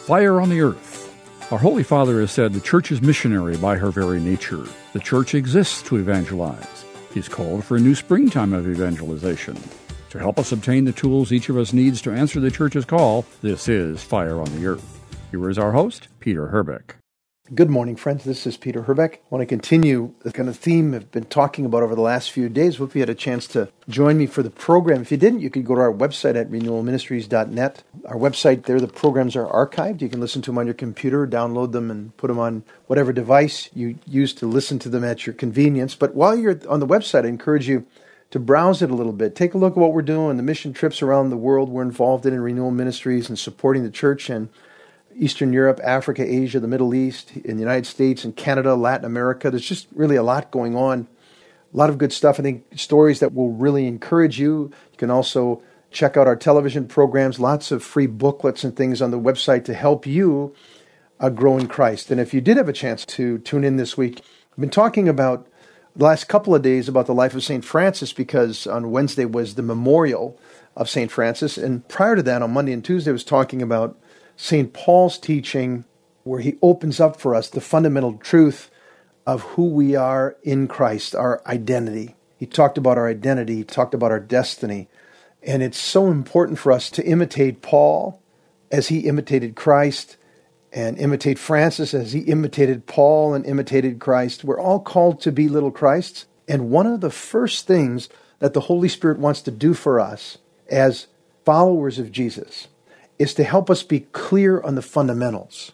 Fire on the Earth. Our Holy Father has said the Church is missionary by her very nature. The Church exists to evangelize. He's called for a new springtime of evangelization. To help us obtain the tools each of us needs to answer the Church's call, this is Fire on the Earth. Here is our host, Peter Herbeck. Good morning, friends. This is Peter Herbeck. I want to continue the kind of theme I've been talking about over the last few days. Hope you had a chance to join me for the program. If you didn't, you could go to our website at renewalministries.net. Our website there, the programs are archived. You can listen to them on your computer, download them, and put them on whatever device you use to listen to them at your convenience. But while you're on the website, I encourage you to browse it a little bit. Take a look at what we're doing, the mission trips around the world we're involved in Renewal Ministries and supporting the church and Eastern Europe, Africa, Asia, the Middle East, in the United States, and Canada, Latin America. There's just really a lot going on. A lot of good stuff. I think stories that will really encourage you. You can also check out our television programs, lots of free booklets and things on the website to help you grow in Christ. And if you did have a chance to tune in this week, I've been talking about the last couple of days about the life of St. Francis because on Wednesday was the memorial of St. Francis. And prior to that, on Monday and Tuesday, I was talking about St. Paul's teaching, where he opens up for us the fundamental truth of who we are in Christ, our identity. He talked about our identity, he talked about our destiny. And it's so important for us to imitate Paul as he imitated Christ, and imitate Francis as he imitated Paul and imitated Christ. We're all called to be little Christs. And one of the first things that the Holy Spirit wants to do for us as followers of Jesus is to help us be clear on the fundamentals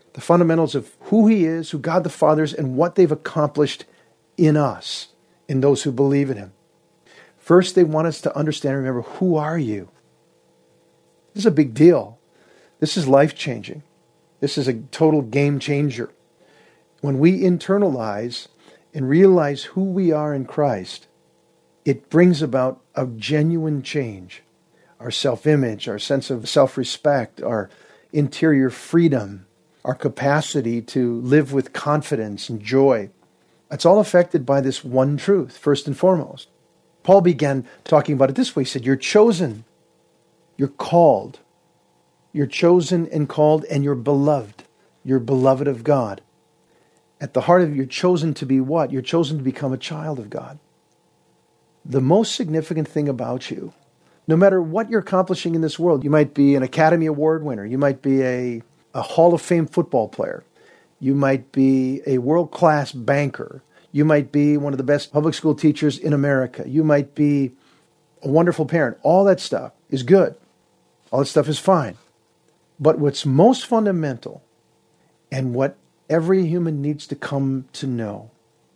of who he is, who God the Father is, and what they've accomplished in us, in those who believe in him. First, they want us to understand and remember, who are you? This is a big deal. This is life-changing. This is a total game changer. When we internalize and realize who we are in Christ, it brings about a genuine change. Our self-image, our sense of self-respect, our interior freedom, our capacity to live with confidence and joy. It's all affected by this one truth, first and foremost. Paul began talking about it this way. He said, you're chosen, you're called, you're chosen and called, and you're beloved. You're beloved of God. At the heart of it, you're chosen to be what? You're chosen to become a child of God. The most significant thing about you, no matter what you're accomplishing in this world, you might be an Academy Award winner, you might be a Hall of Fame football player, you might be a world-class banker, you might be one of the best public school teachers in America, you might be a wonderful parent. All that stuff is good. All that stuff is fine. But what's most fundamental, and what every human needs to come to know,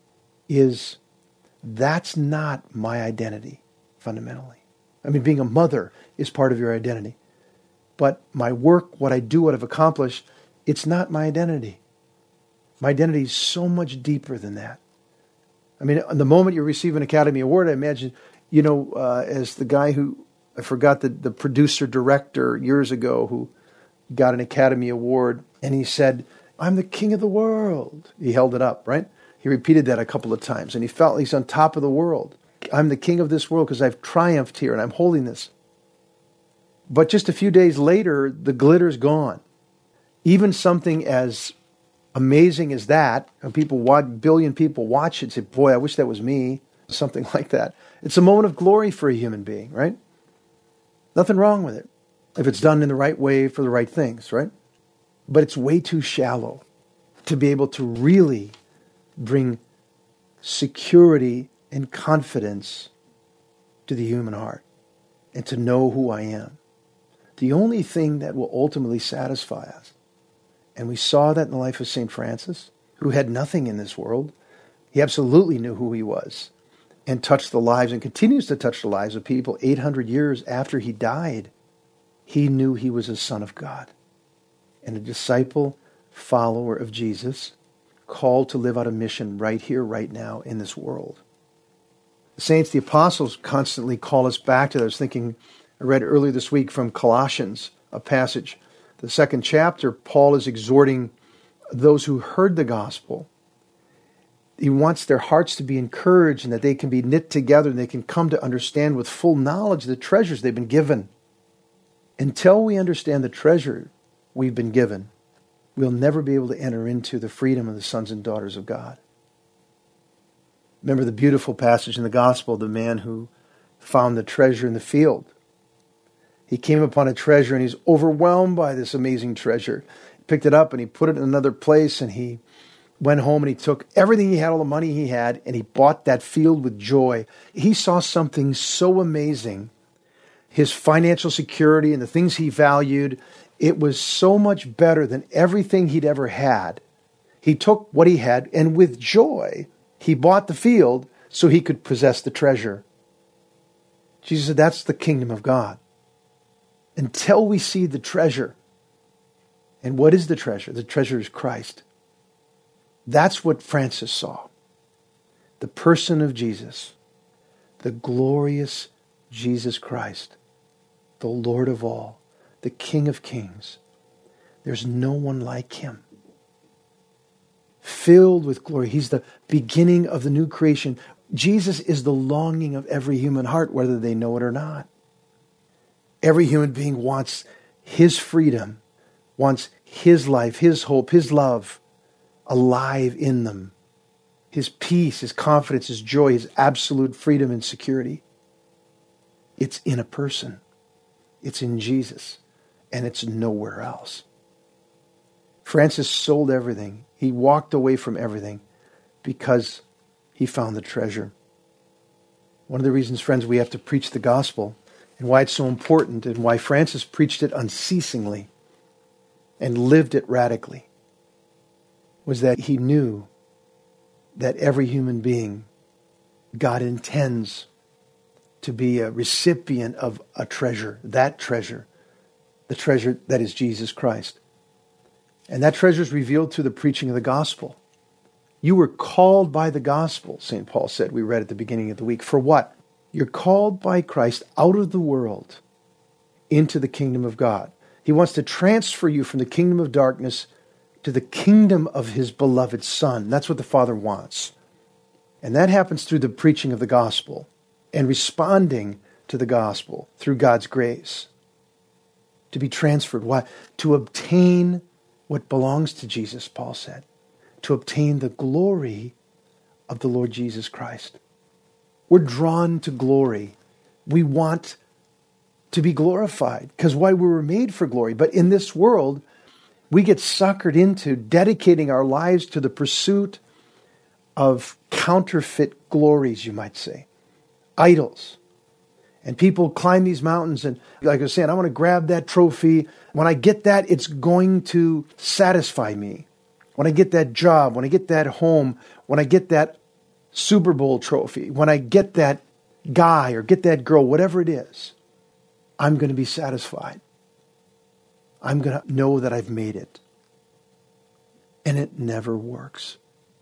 is that's not my identity, fundamentally. I mean, being a mother is part of your identity. But my work, what I do, what I've accomplished, it's not my identity. My identity is so much deeper than that. I mean, the moment you receive an Academy Award, I imagine, as the guy who, I forgot the producer-director years ago who got an Academy Award, and he said, I'm the king of the world. He held it up, right? He repeated that a couple of times, and he felt he's on top of the world. I'm the king of this world because I've triumphed here and I'm holding this. But just a few days later, the glitter's gone. Even something as amazing as that, and billion people watch it and say, boy, I wish that was me, something like that. It's a moment of glory for a human being, right? Nothing wrong with it if it's done in the right way for the right things, right? But it's way too shallow to be able to really bring security and confidence to the human heart and to know who I am. The only thing that will ultimately satisfy us, and we saw that in the life of St. Francis, who had nothing in this world. He absolutely knew who he was and touched the lives and continues to touch the lives of people 800 years after he died. He knew he was a son of God and a disciple, follower of Jesus, called to live out a mission right here, right now in this world. The saints, the apostles, constantly call us back to that. I read earlier this week from Colossians, a passage. The 2nd chapter, Paul is exhorting those who heard the gospel. He wants their hearts to be encouraged and that they can be knit together and they can come to understand with full knowledge the treasures they've been given. Until we understand the treasure we've been given, we'll never be able to enter into the freedom of the sons and daughters of God. Remember the beautiful passage in the gospel, the man who found the treasure in the field. He came upon a treasure and he's overwhelmed by this amazing treasure. He picked it up and he put it in another place, and he went home and he took everything he had, all the money he had, and he bought that field with joy. He saw something so amazing. His financial security and the things he valued, it was so much better than everything he'd ever had. He took what he had, and with joy, he bought the field so he could possess the treasure. Jesus said, that's the kingdom of God. Until we see the treasure. And what is the treasure? The treasure is Christ. That's what Francis saw. The person of Jesus. The glorious Jesus Christ. The Lord of all. The King of kings. There's no one like him. Filled with glory. He's the beginning of the new creation. Jesus is the longing of every human heart, whether they know it or not. Every human being wants his freedom, wants his life, his hope, his love alive in them. His peace, his confidence, his joy, his absolute freedom and security. It's in a person. It's in Jesus. And it's nowhere else. Francis sold everything. He walked away from everything because he found the treasure. One of the reasons, friends, we have to preach the gospel and why it's so important and why Francis preached it unceasingly and lived it radically was that he knew that every human being, God intends to be a recipient of a treasure, the treasure that is Jesus Christ. And that treasure is revealed through the preaching of the gospel. You were called by the gospel, St. Paul said, we read at the beginning of the week. For what? You're called by Christ out of the world into the kingdom of God. He wants to transfer you from the kingdom of darkness to the kingdom of his beloved Son. That's what the Father wants. And that happens through the preaching of the gospel and responding to the gospel through God's grace. To be transferred. Why? To obtain what belongs to Jesus, Paul said. To obtain the glory of the Lord Jesus Christ. We're drawn to glory. We want to be glorified because why we were made for glory. But in this world, we get suckered into dedicating our lives to the pursuit of counterfeit glories, you might say. Idols. And people climb these mountains and, like I was saying, I want to grab that trophy. When I get that, it's going to satisfy me. When I get that job, when I get that home, when I get that Super Bowl trophy, when I get that guy or get that girl, whatever it is, I'm going to be satisfied. I'm going to know that I've made it. And it never works.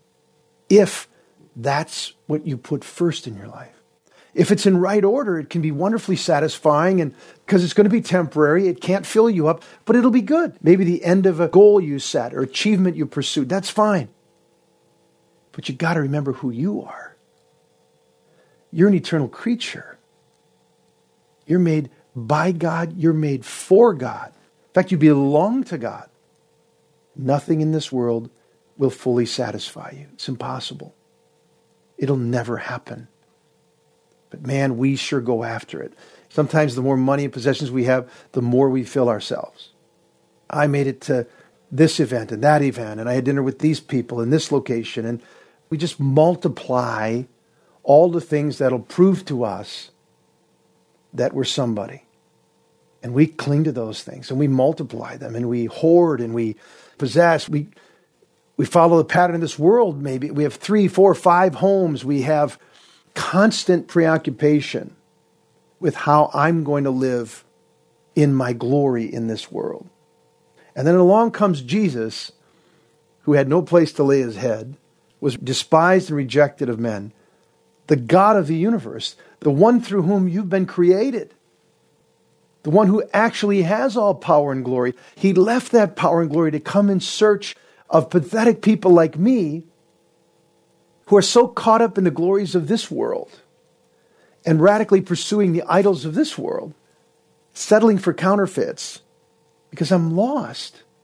If that's what you put first in your life. If it's in right order, it can be wonderfully satisfying, and because it's going to be temporary, it can't fill you up, but it'll be good. Maybe the end of a goal you set or achievement you pursued, that's fine. But you got to remember who you are. You're an eternal creature. You're made by God. You're made for God. In fact, you belong to God. Nothing in this world will fully satisfy you. It's impossible. It'll never happen. But man, we sure go after it. Sometimes the more money and possessions we have, the more we fill ourselves. I made it to this event and that event, and I had dinner with these people in this location, and we just multiply all the things that'll prove to us that we're somebody. And we cling to those things, and we multiply them, and we hoard, and we possess. We follow the pattern of this world, maybe. We have 3, 4, 5 homes. We have constant preoccupation with how I'm going to live in my glory in this world. And then along comes Jesus, who had no place to lay his head, was despised and rejected of men, the God of the universe, the one through whom you've been created, the one who actually has all power and glory. He left that power and glory to come in search of pathetic people like me who are so caught up in the glories of this world and radically pursuing the idols of this world, settling for counterfeits because I'm lost.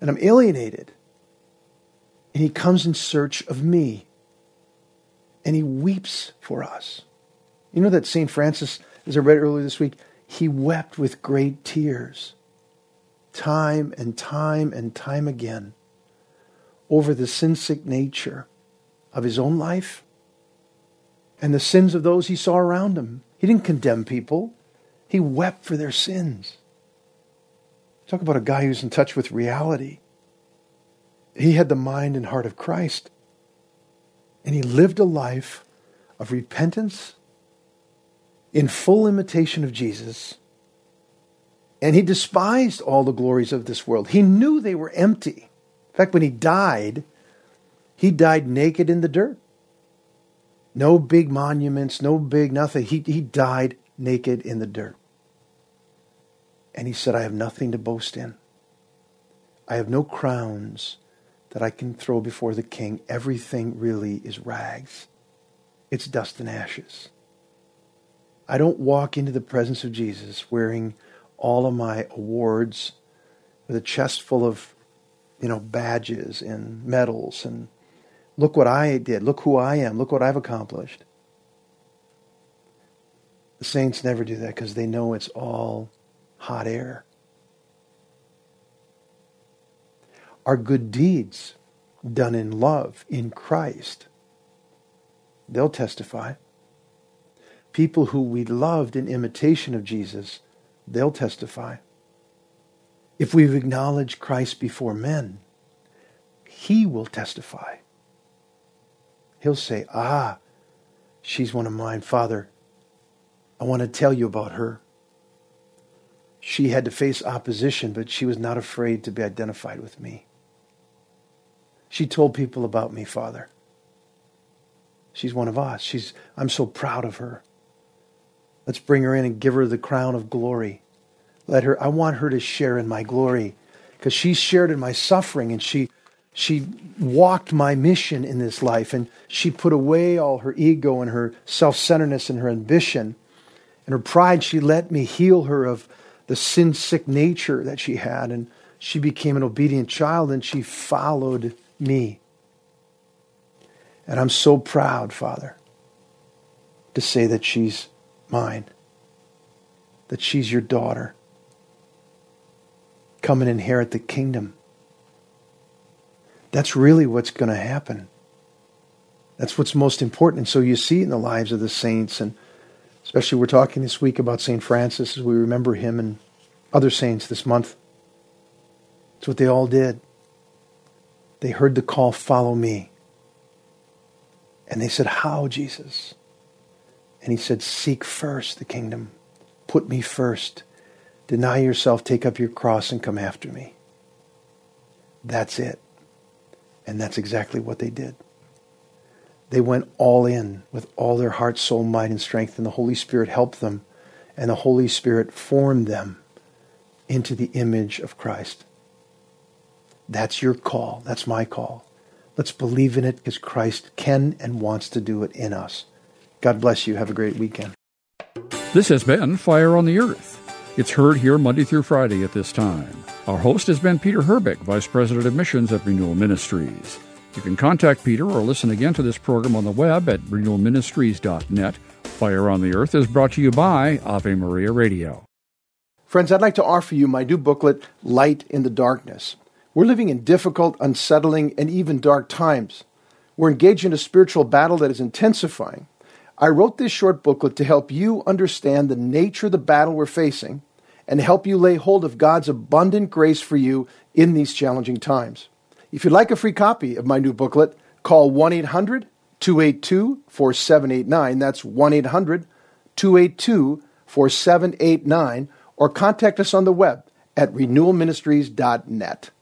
and I'm alienated. And he comes in search of me. And he weeps for us. You know that St. Francis, as I read earlier this week, he wept with great tears, time and time and time again, over the sin-sick nature of his own life and the sins of those he saw around him. He didn't condemn people. He wept for their sins. Talk about a guy who's in touch with reality. He had the mind and heart of Christ. And he lived a life of repentance in full imitation of Jesus. And he despised all the glories of this world. He knew they were empty. In fact, when he died naked in the dirt. No big monuments, no big nothing. He died naked in the dirt. And he said, I have nothing to boast in. I have no crowns that I can throw before the king. Everything really is rags. It's dust and ashes. I don't walk into the presence of Jesus wearing all of my awards with a chest full of, badges and medals and look what I did, look who I am, look what I've accomplished. The saints never do that because they know it's all hot air. Our good deeds done in love, in Christ, they'll testify. People who we loved in imitation of Jesus, they'll testify. If we've acknowledged Christ before men, he will testify. He'll say, she's one of mine. Father, I want to tell you about her. She had to face opposition, but she was not afraid to be identified with me. She told people about me, Father. She's one of us. I'm so proud of her. Let's bring her in and give her the crown of glory. I want her to share in my glory because she shared in my suffering and she walked my mission in this life and she put away all her ego and her self-centeredness and her ambition and her pride. She let me heal her of the sin-sick nature that she had, and she became an obedient child and she followed me. And I'm so proud, Father, to say that she's mine, that she's your daughter. Come and inherit the kingdom. That's really what's going to happen. That's what's most important. And so you see in the lives of the saints, and especially we're talking this week about St. Francis as we remember him and other saints this month. It's what they all did. They heard the call, follow me. And they said, how, Jesus? And he said, seek first the kingdom. Put me first. Deny yourself, take up your cross, and come after me. That's it. And that's exactly what they did. They went all in with all their heart, soul, mind, and strength, and the Holy Spirit helped them, and the Holy Spirit formed them into the image of Christ. That's your call. That's my call. Let's believe in it because Christ can and wants to do it in us. God bless you. Have a great weekend. This has been Fire on the Earth. It's heard here Monday through Friday at this time. Our host has been Peter Herbeck, Vice President of Missions at Renewal Ministries. You can contact Peter or listen again to this program on the web at renewalministries.net. Fire on the Earth is brought to you by Ave Maria Radio. Friends, I'd like to offer you my new booklet, Light in the Darkness. We're living in difficult, unsettling, and even dark times. We're engaged in a spiritual battle that is intensifying. I wrote this short booklet to help you understand the nature of the battle we're facing and help you lay hold of God's abundant grace for you in these challenging times. If you'd like a free copy of my new booklet, call 1-800-282-4789. That's 1-800-282-4789, or contact us on the web at renewalministries.net.